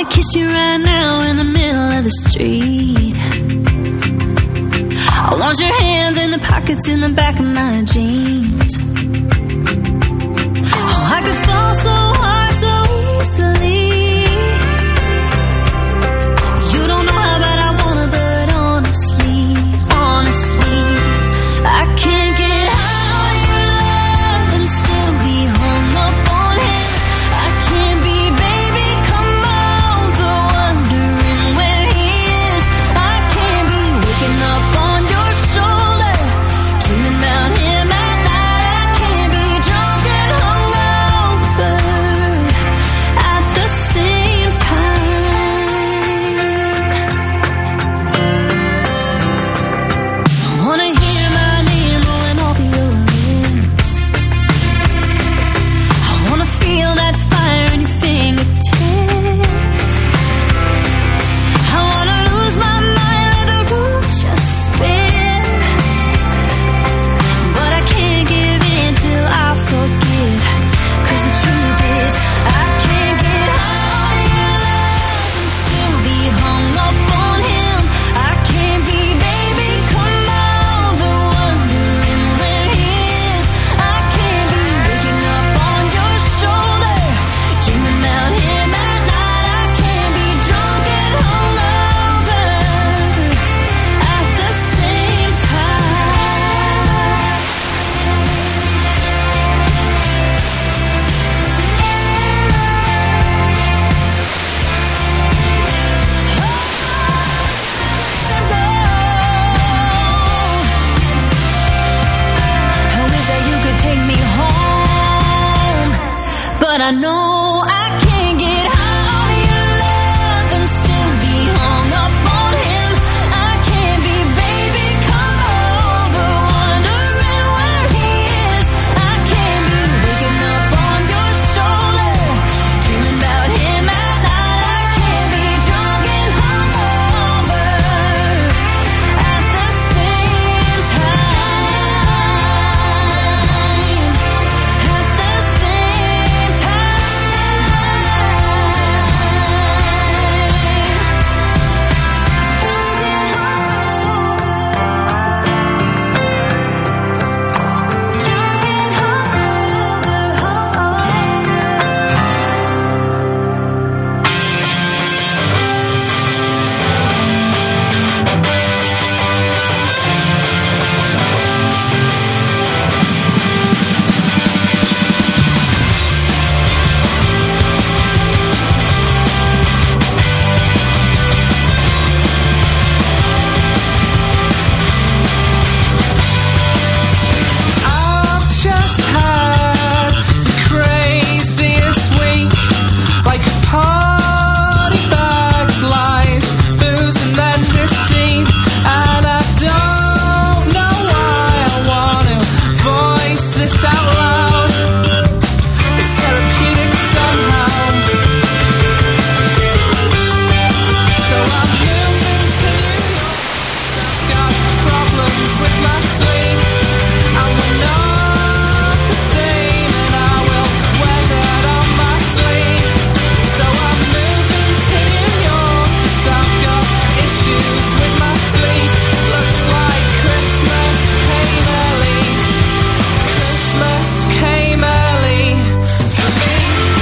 wanna kiss you right now in the middle of the street. I want your hands in the pockets in the back of my jeans. Oh, I could fall so hard so easily. You don't know how bad I wanna, but honestly, I can't get high on your love and still be hung up on him. I can't be, baby, come over, wondering where he is. I can't be waking up on your shoulder, dreaming about him at night. I can't be drunk and hungover at the same time. I wanna hear my name rolling off your lips. I wanna feel that fire in your fingertips. I wanna lose my mind, let the room just spin. But I can't give in till I forget. 'Cause the truth is, I can't get high on your love and still be hung up on him. I can't be, baby, come over, wondering where he is. I can't be waking up on your shoulder, dreaming about him at night. I can't be drunk and hungover at the same time. I wish that you could take me home, but I know I can't get high on your love and still be hung up on him. I can't be, baby, come over, wondering where he is. I can't be waking up on your shoulder, dreaming about him at night. I can't be drunk and hungover at the same time. At the same I've just had the craziest week, like a party bag flies, booze and then deceit, and I don't know why I want to voice this out loud. It's therapeutic somehow. So I'm moving to New York. I've got problems with my sleep, and we're not the same, and I will wear that on my sleeve. So I'm moving to New York, 'cause I've got issues with my sleep. Looks like Christmas came early. Christmas came early for me.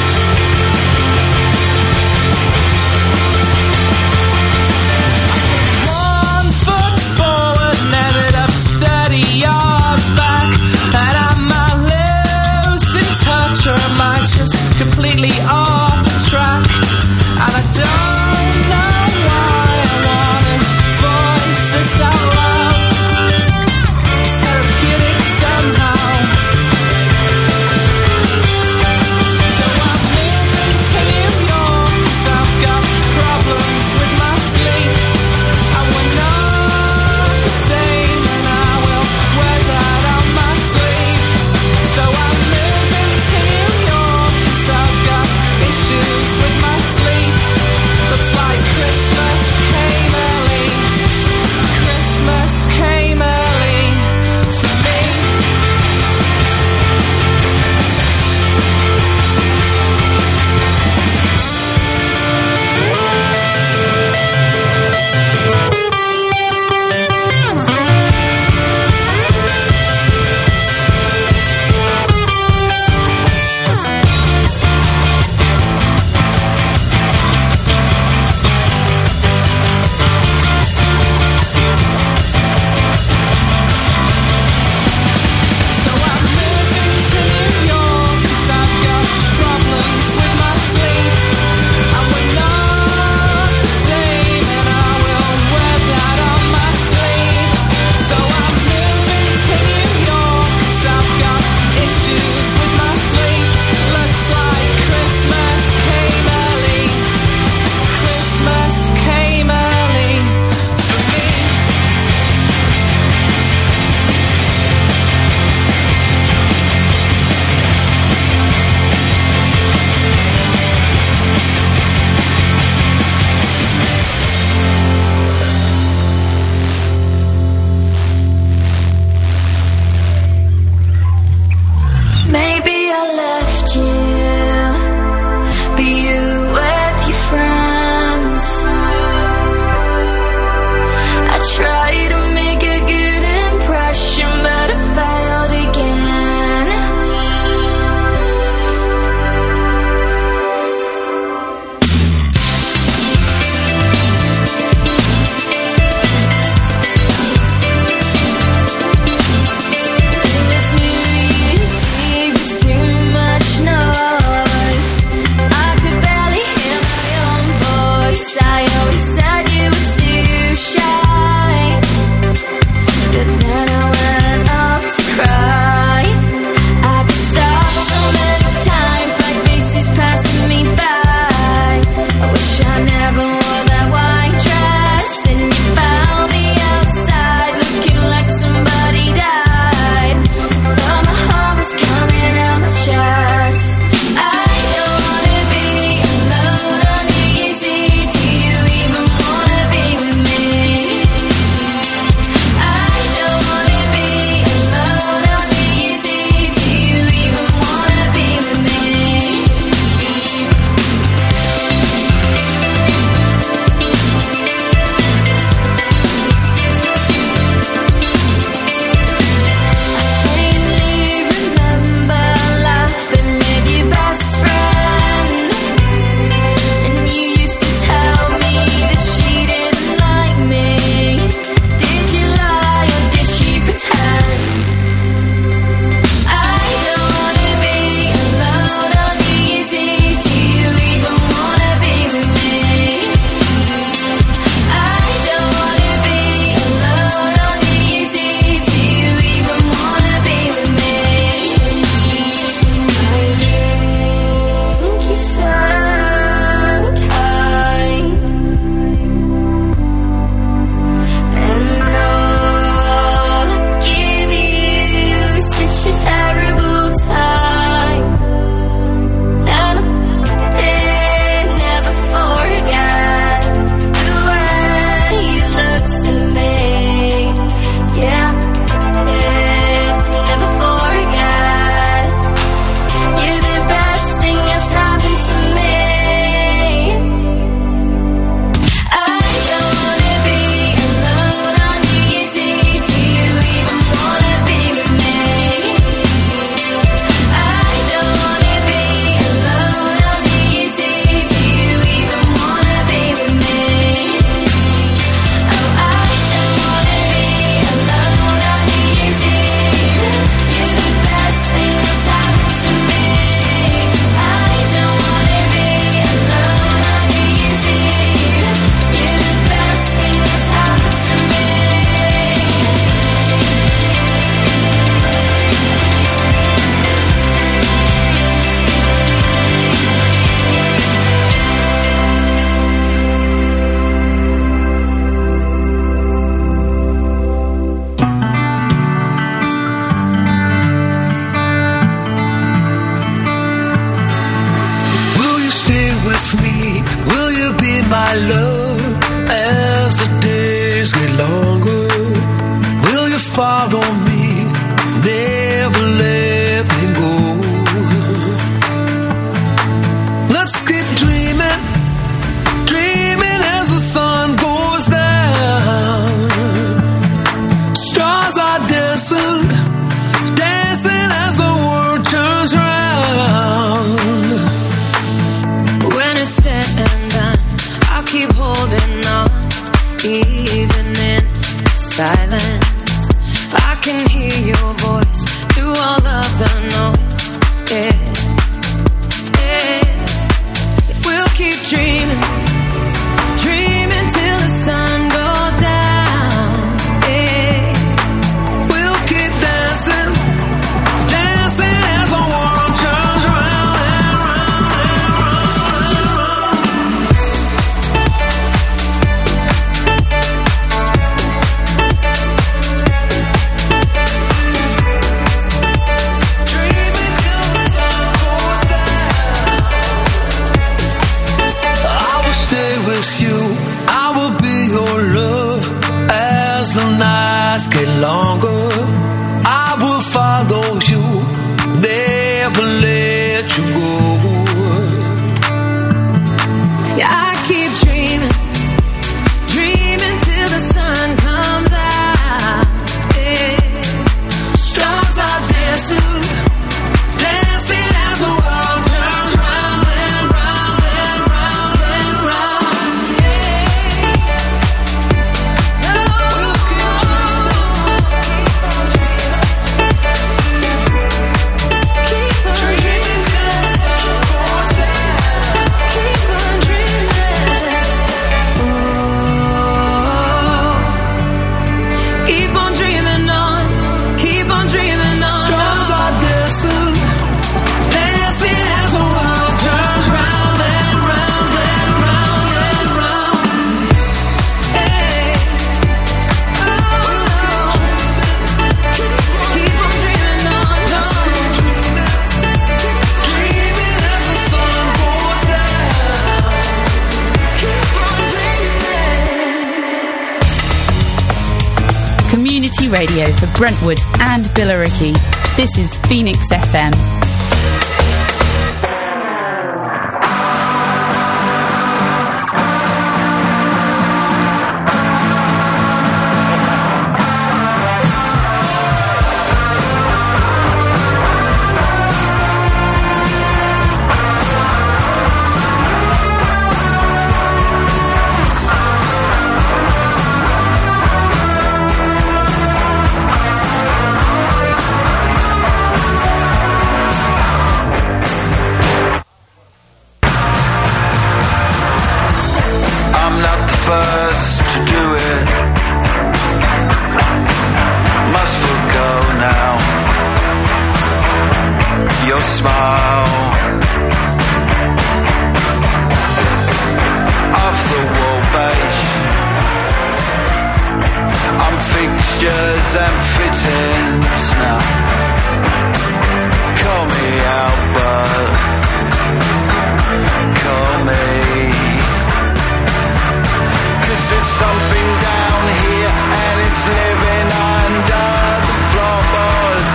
1 foot forward and ended up 30 yards back, and I might lose in touch, or I might just completely off the track, and I don't know why I wanna voice this out loud. It's therapeutic somehow. So I'm moving to New York, 'cause I've got problems with my sleep, and we're not the same, and I will wear that on my sleeve. So I'm moving to New York, 'cause I've got my love, as the days get longer, will you follow me, never let me go? Let's keep dreaming, dreaming as the sun goes down. Stars are dancing, dancing as the world turns round. When it's said and done, I'll keep holding on, even in silence. I can hear your voice through all of the noise. Yeah, yeah. We'll keep dreaming, dreaming till the sun goes down. Yeah, We'll keep dancing, dancing as the world turns round and round and round. Dreaming till the sun goes down. I will stay with you, I will be your love as the nights get longer. I will follow you, never let you go. yeah. I keep dreaming, dreaming till the sun comes out. Yeah. Stars are dancing, dancing as the world turns round and round and round and round. We'll keep dreaming till the sun goes down. Keep on dreaming. Keep on dreaming on. Keep on dreaming on. Stars are dancing, dancing as the world turns round and round and round and round. Hey. Keep on dreaming on. Dreaming as the sun goes down. Keep on dreaming. Community radio for Brentwood and Billericay. This is Phoenix FM. I'm not the first to do it. Must forgo now. Your smile off the wall beige. I'm fixtures and fittings now. Call me Albert. Call me. 'Cause there's something down here and it's living under the floorboards.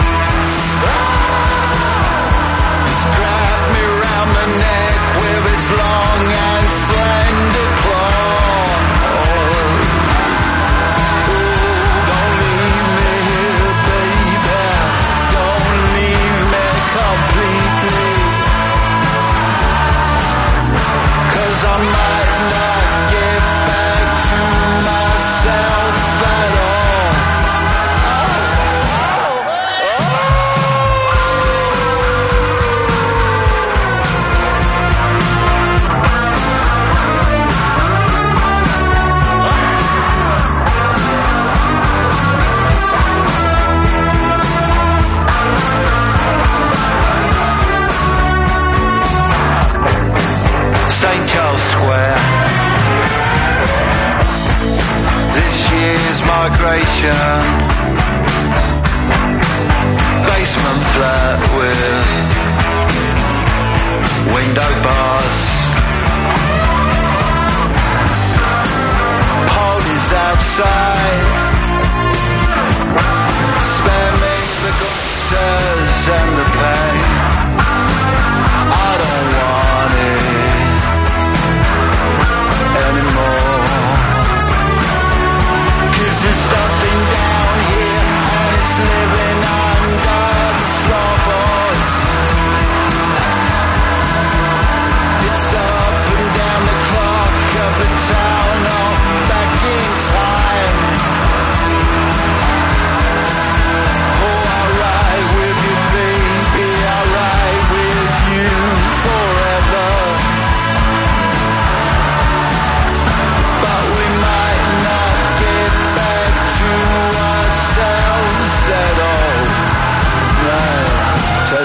It's grabbed me round the neck with its long and slender claws. Don't leave me here, baby. Don't leave me completely. 'Cause I might not get back to myself at all. St. Charles Square. This year's migration. Basement flat with window bars.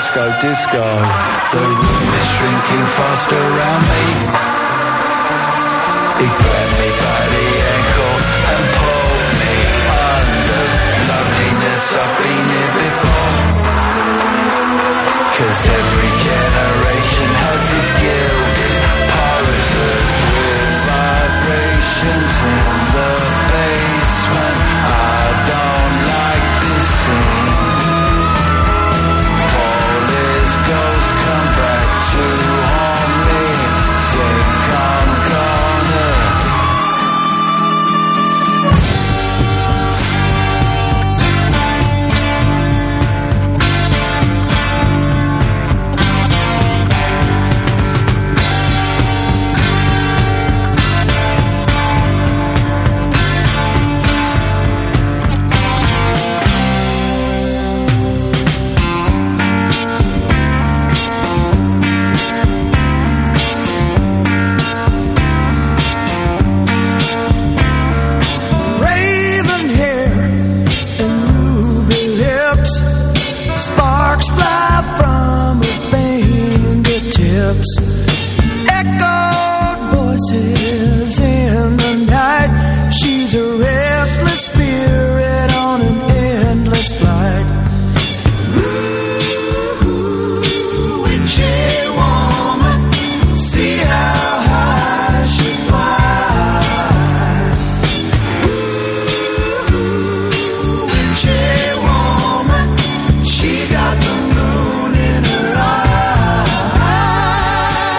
disco, disco. The room is shrinking fast around me. He grabbed me by the ankle and pulled me under. Loneliness, I've been here before. 'Cause every generation has its gilded pulses with vibrations in the basement. I don't like this scene. Police ghosts come back to haunt me. Think I'm gonna. Raven hair and ruby lips, sparks fly from her fingertips. Echoed voices in the night. She's a restless spirit on an endless flight. Ooh, witchy woman, see how high she flies. Witchy woman, she got the moon in her eye.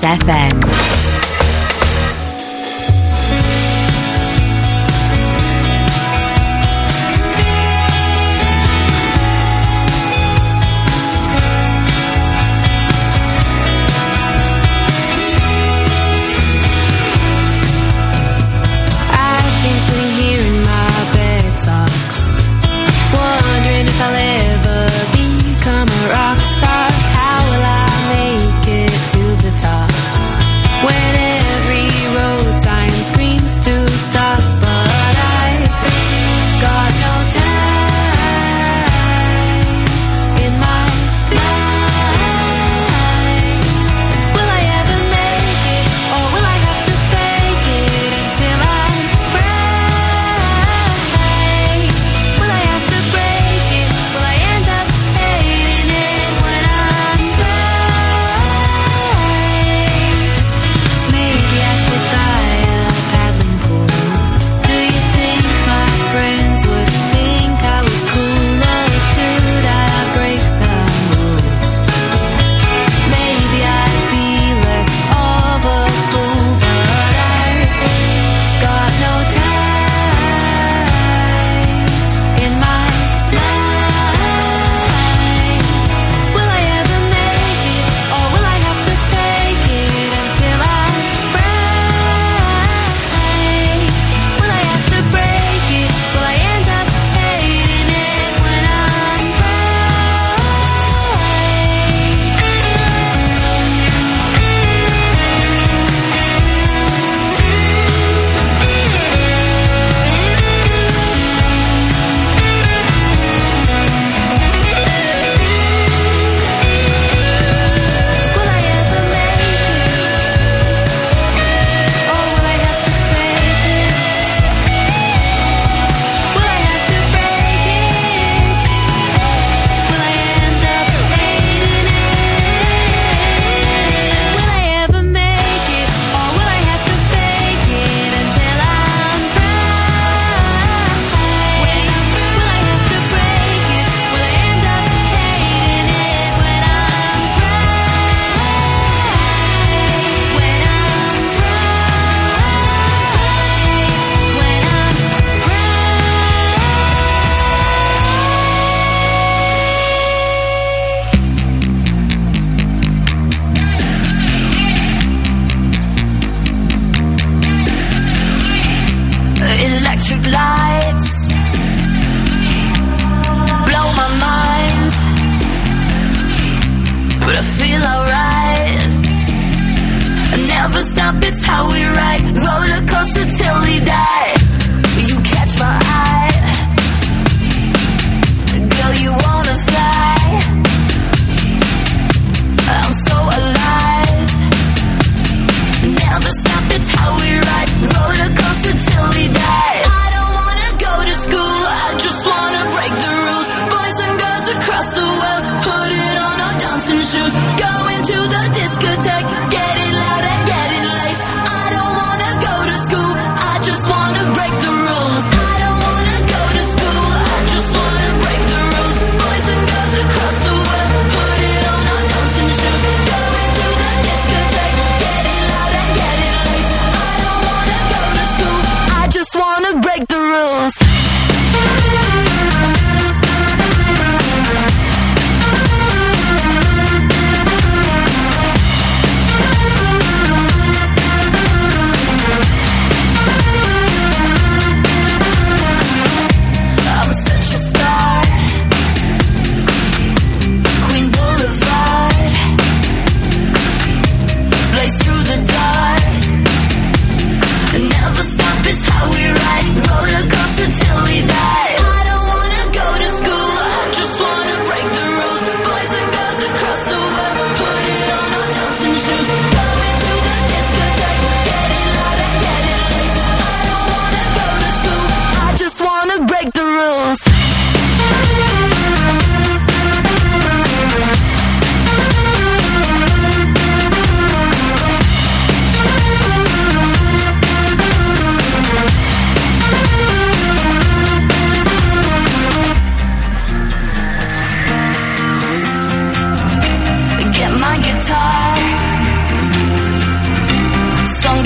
FM. I'll ever become a rock star. How will I make it to the top? When every road sign screams to stop, but I got no time in my mind. Will I ever make it, or will I have to fake it until I'm right? Will I have to break it? Will I end up hating it when I'm right? Maybe I should buy a paddling pool. Do you think my friends would think I was cool, or should I break some rules? Maybe I'd be less of a fool, but I got no time in my mind. Will I ever make it, or will I have to fake it until I'm right? Will I have to break it? Will I end up hating it when I'm Will I ever make it, or will I have to fake it? Will I have to break it? Will I end up hating it? Will I ever make it, or will I have to fake it until I'm right? Will I have to break it? Will I end up hating it when I'm Electric lights blow my mind, but I feel alright. I never stop, it's how we ride. Roller coaster till we die. You catch my eye, girl, you wanna fly. I'm so alive. Never stop, it's how we ride. Roller coaster till we die. I don't wanna go to school, I just wanna break the rules. Boys and girls across the world, put it on our dancing shoes. Going to the discotheque, getting loud and getting late. I don't wanna go to school, I just wanna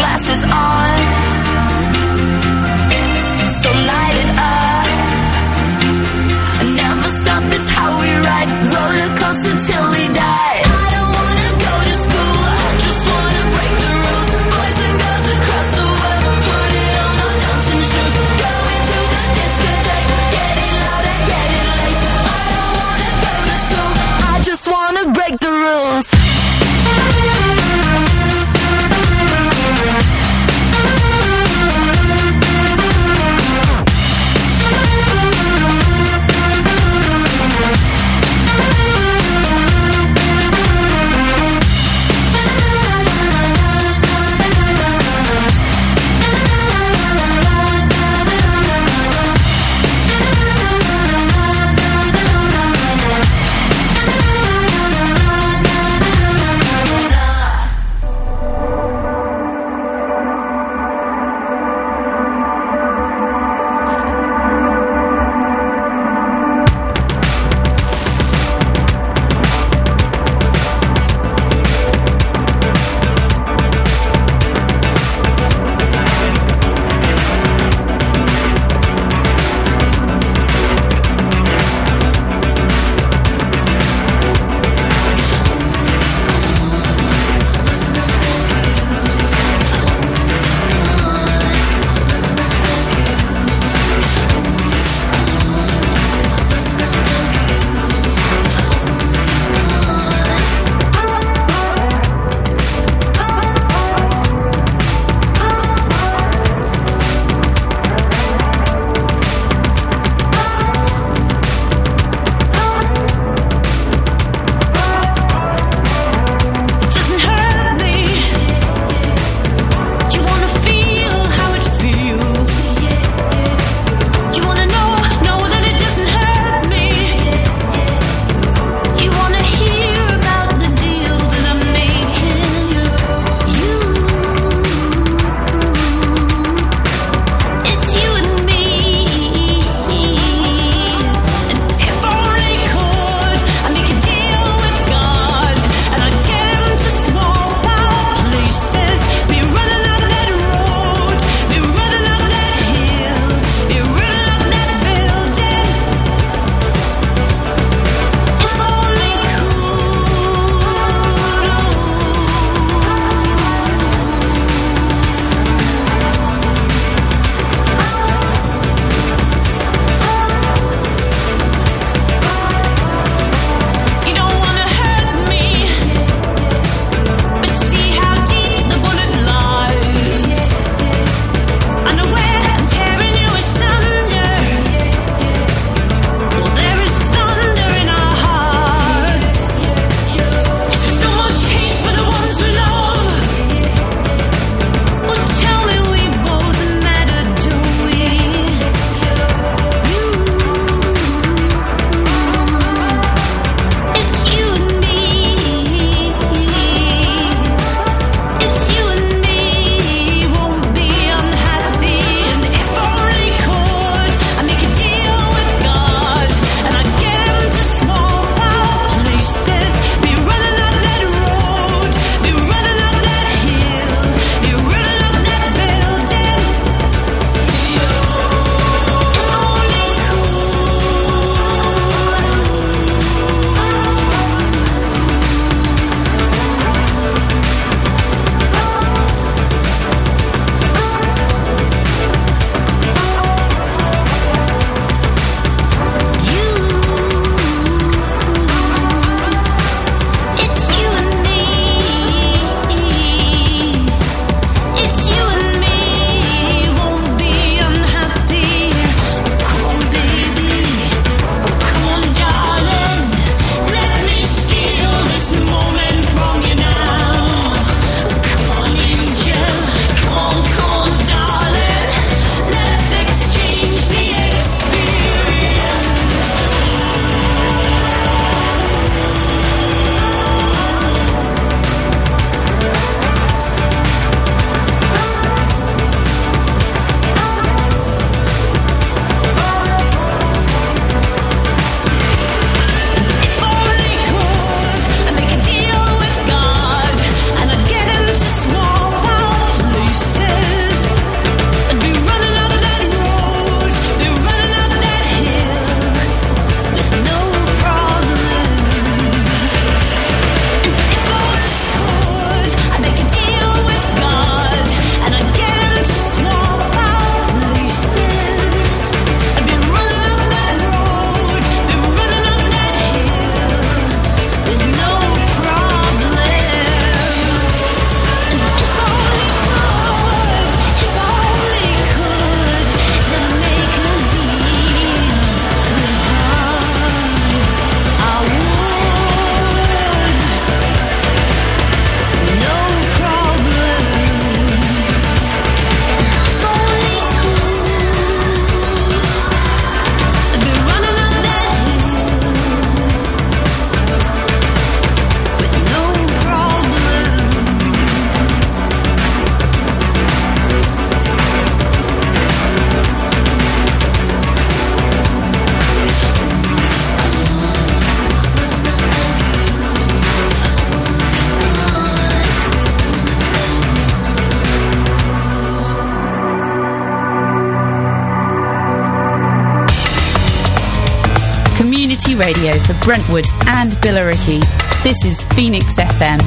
glasses on, so light it up. Never stop, it's how we ride, roller coaster till we die. I don't wanna go to school, I just wanna break the rules. Boys and girls across the world, put it on our dancing shoes. Going to the discotheque, getting louder, getting late. I don't wanna go to school, I just wanna break the rules. radio for Brentwood and Billericay. This is Phoenix FM.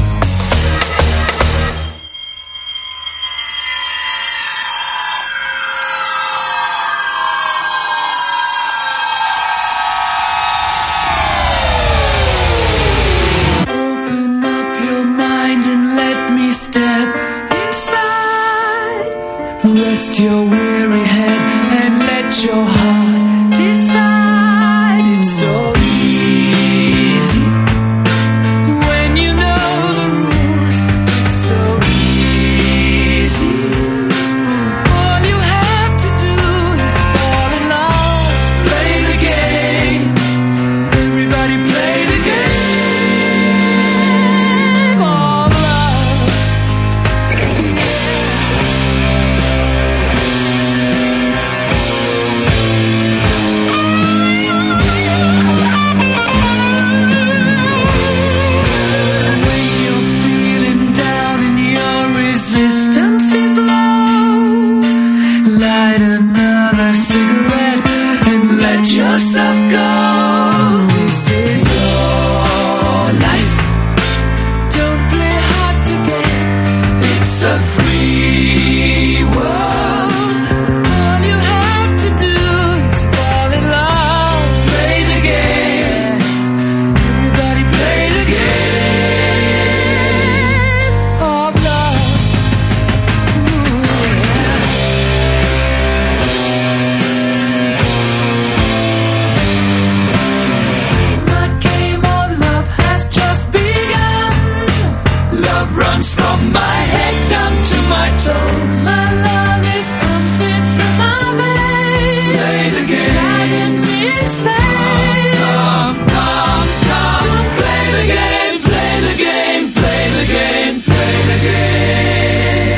Open up your mind and let me step inside. Rest your weary head and let your heart decide. It's so easy when you know the rules. It's so easy. All you have to do is fall in love. Play the game. Everybody play the game of love. When you're feeling down and your resistance is low, light another cigarette and let yourself go. This is your life. Don't play hard to get. It's a free world. All you have to do is fall in love. Play the game. Everybody play the game of love. Ooh, yeah. My game of love has just begun. Love runs from my head down to my toes. My love is pumping through my veins. Play the game. Driving me insane. Come. Play the game, play the game, play the game, play the game.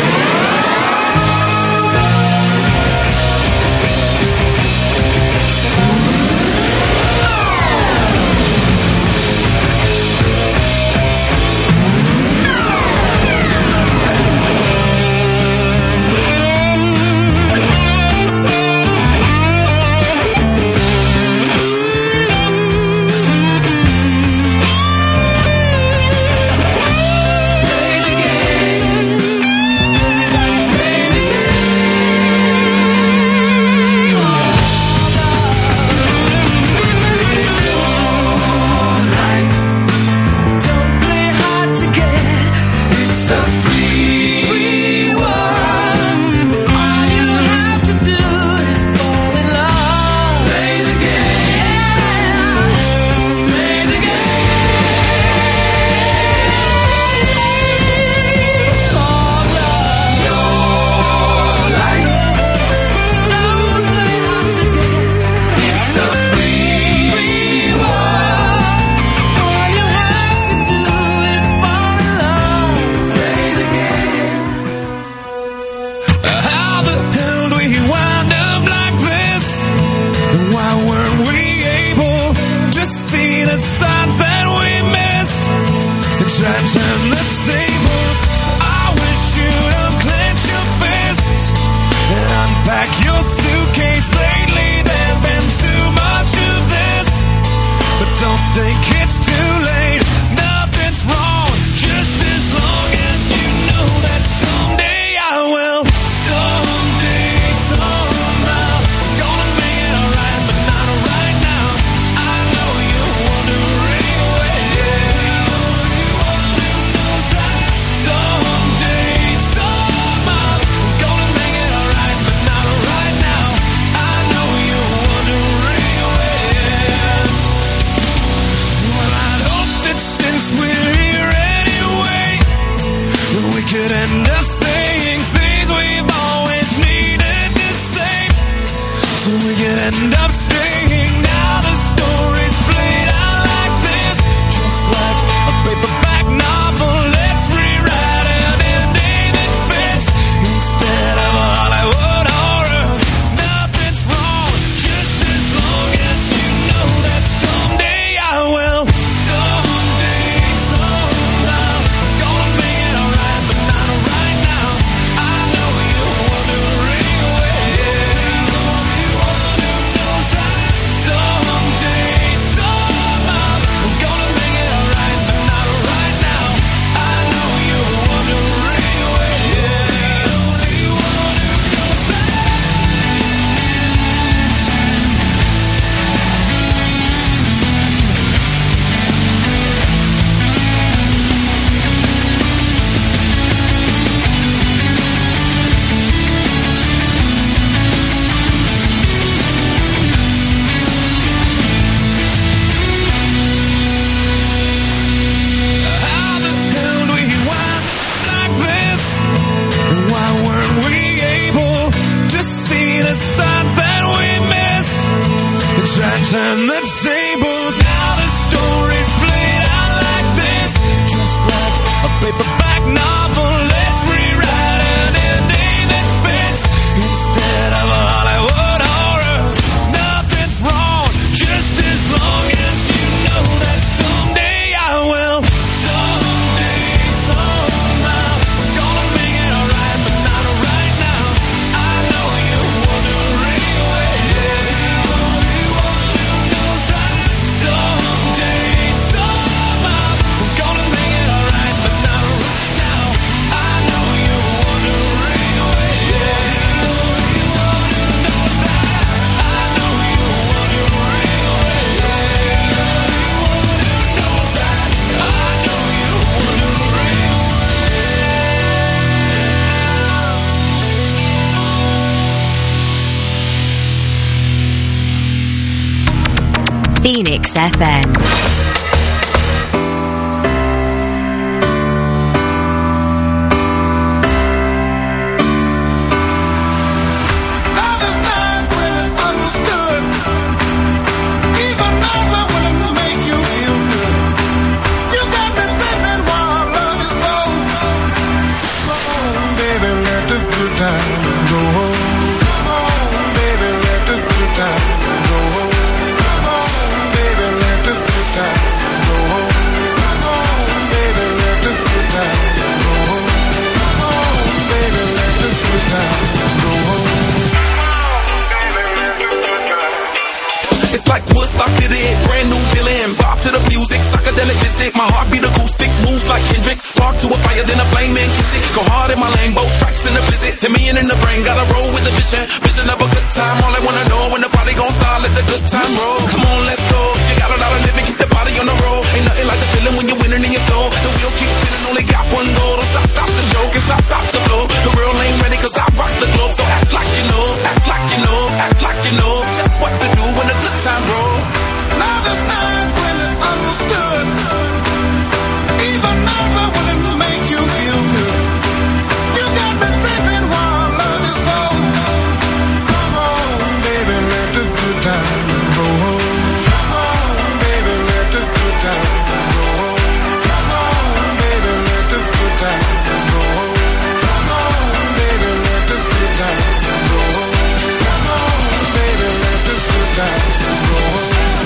Don't play hard to get. It's a free world. All you have to do is fall in love. Play the game. Play the game of love. Your life. Don't play hard to get. It's a free world. All you have to do is fall in love. Play the game. How the hell do we wind up like this? Why weren't we able to see the signs that we missed and try to turn the tables? I wish you'd unclench your fists and unpack your suitcase. Lately there's been too much of this, but don't think it's too late. Nothing's wrong, just as long as you know that someday I will. Someday, somehow, gonna make it alright, but not right now. I know you're wondering someday, somehow, gonna make it alright, but not right now. I know you're wondering Phoenix FM. My heartbeat acoustic, moves like Kendrick. Spark to a fire, then a flame and kiss it. Go hard in my lane, both strikes in the blizzard. 10 million in the brain, gotta roll with the vision. Vision of a good time, all I wanna know when the party gon' start, let the good time roll. Come on, let's go. You got a lot of living, keep the body on the road. Ain't nothing like the feeling when you're winning in your soul. The wheel keep spinning, only got one goal. Don't stop, stop the show, can stop the flow. The real ain't ready, cause I rock the globe. So act like you know, act like you know, act like you know just what to do when the good time roll. Now there's times when it's understood. Even nicer when it makes you feel good. You got me tripping while love is so. Come on, baby, let the good time go home. Come on, baby, let the good time go home. Come on, baby, let the good time go home. Come on, baby, let the good time go home. Come on, baby, let the good time go home.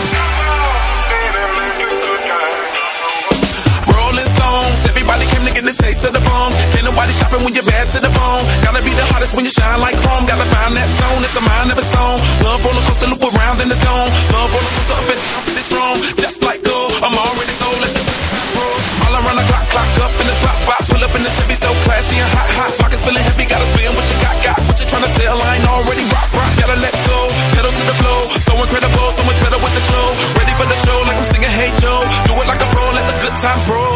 Everybody came to get the taste of the phone. Can't nobody stop it when you're bad to the bone. Gotta be the hottest when you shine like chrome. Gotta find that zone, it's a mind of its own. Love roller coaster, loop around in the zone. Love roller coaster up and down, it's strong. Just like gold, I'm already sold. Let the roll. All around the clock, clock up in the spot. Pull up in the Chevy, so classy and hot, hot. Pockets feeling heavy, gotta spend what you got. What you tryna sell, I ain't already rock. Gotta let go, pedal to the flow. So incredible, so much better with the flow. Ready for the show, like I'm singing Hey Joe. Do it like a pro, let the good times roll.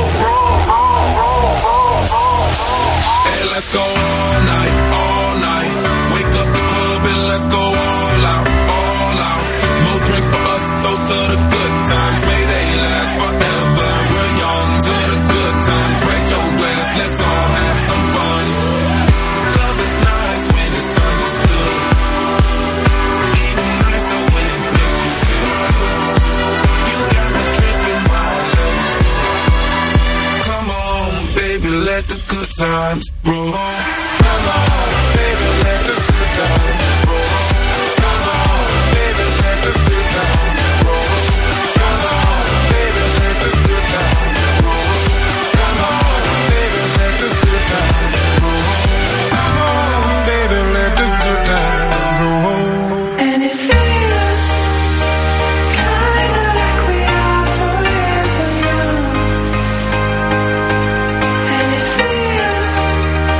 Hey, let's go all night, all night. Wake up the club and let's go all out, all out. More drinks for us, toast to the good times. May they last forever. We're young to the good times. Raise your glass, let's all have some fun. Love is nice when it's understood. Even nicer when it makes you feel good. You got me tripping while I love you so. Come on, baby, let the good times roll. Come on, baby, let the good times roll. Come on, baby, let the good times roll. Come on, baby, let the good times roll. Come on, baby, let the good times roll. Come on, baby, let the good times roll. And it feels kinda like we are forever young. And it feels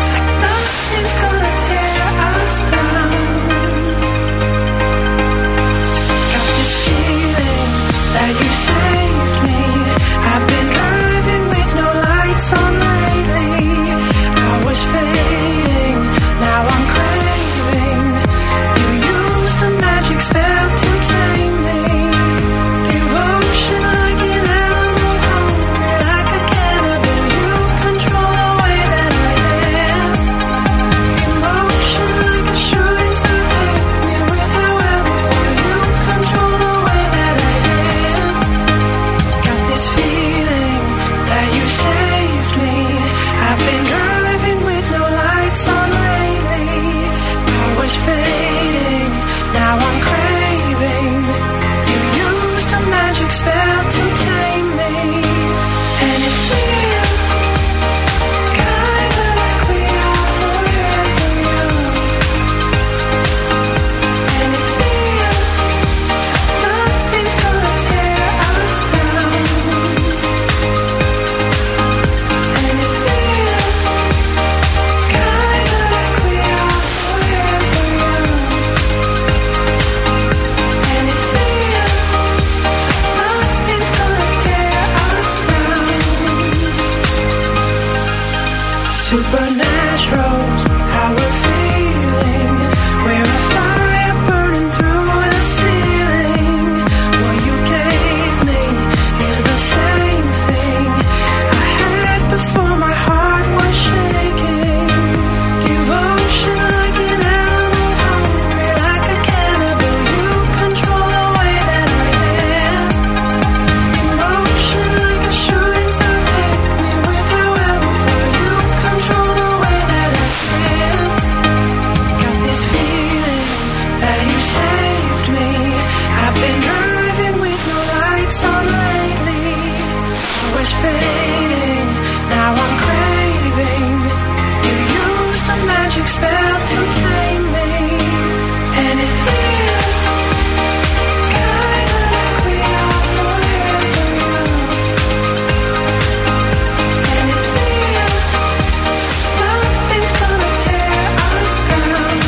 magic spell to tame me, and it feels kinda like we are forever young. And it feels nothing's gonna tear us down.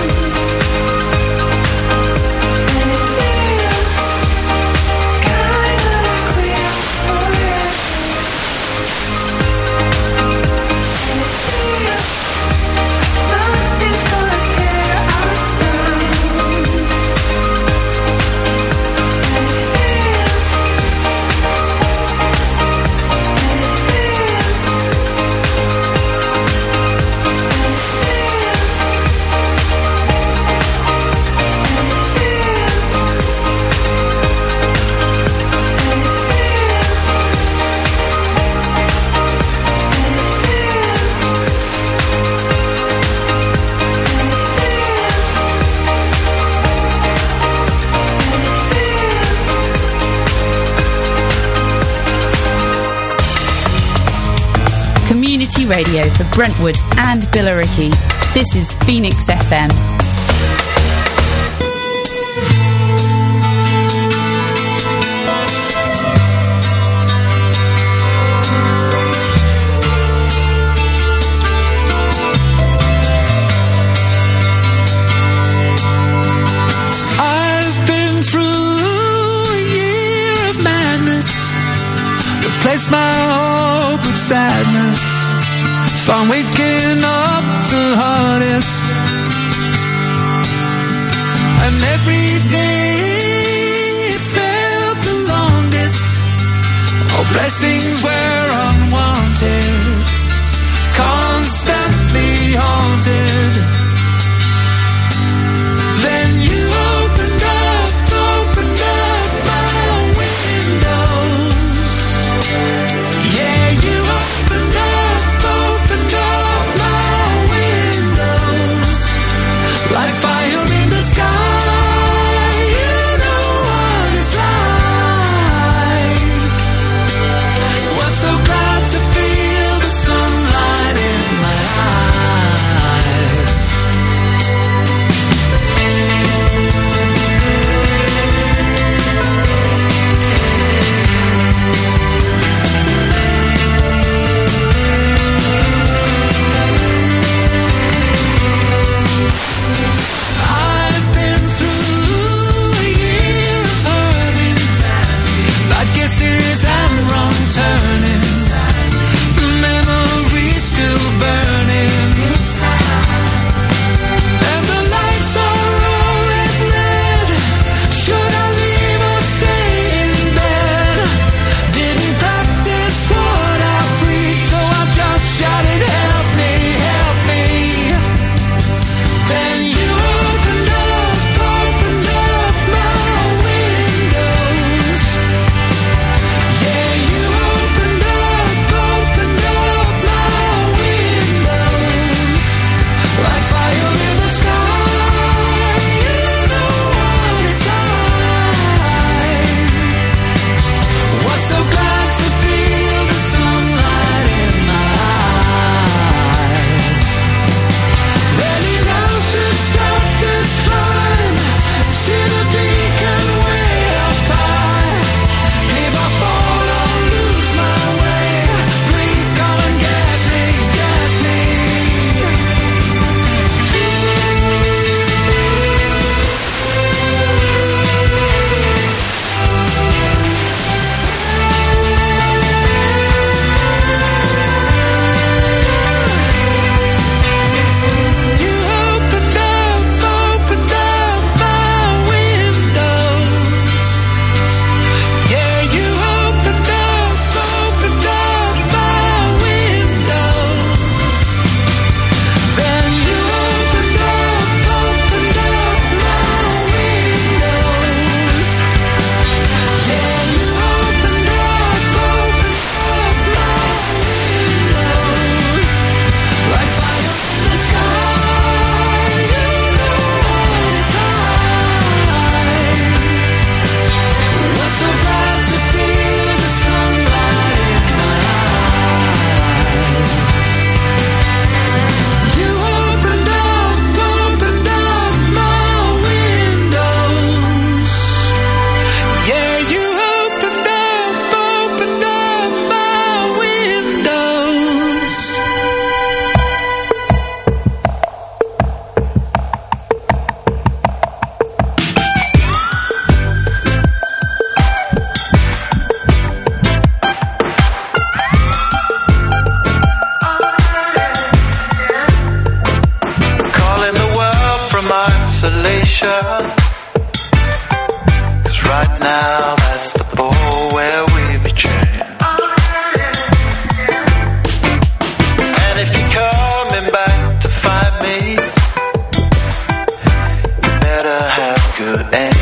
And it feels kinda like we are forever. And it feels nothing's gonna tear us down. And it Community radio for Brentwood and Billericay. This is Phoenix FM. I've been through a year of madness, replaced my hope with sadness, found waking up the hardest, and every day it felt the longest. All blessings were unwanted, constantly haunted. Then you opened up my windows. Yeah, you opened up my windows. Like fire in the sky, you know what it's like. Was so glad to feel the sunlight in my eyes. isolation. 'Cause right now that's the ball where we betray. And if you're coming back to find me, you better have good aim.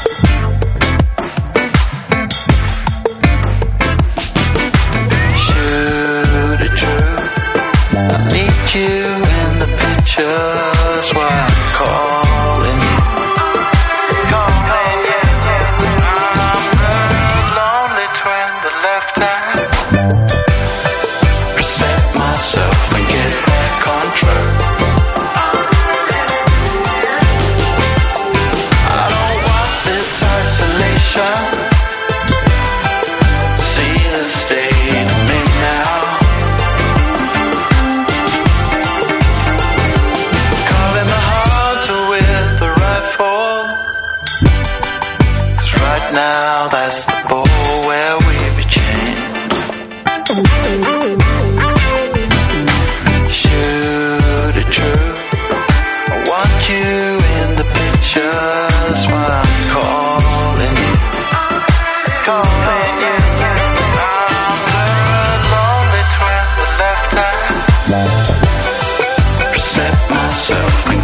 Shoot it true, I need you in the pictures while I'm calling you. Calling you. I'm the lonely twin that left time. Reset myself and get back on track. I don't want this isolation. See the state of me now. Calling the hunter with the rifle. 'Cause right now that's the ball where we be chained. Shoot it true, I want you in the pictures while I'm calling you. Calling you. I'm the lonely twin that left time. Reset myself and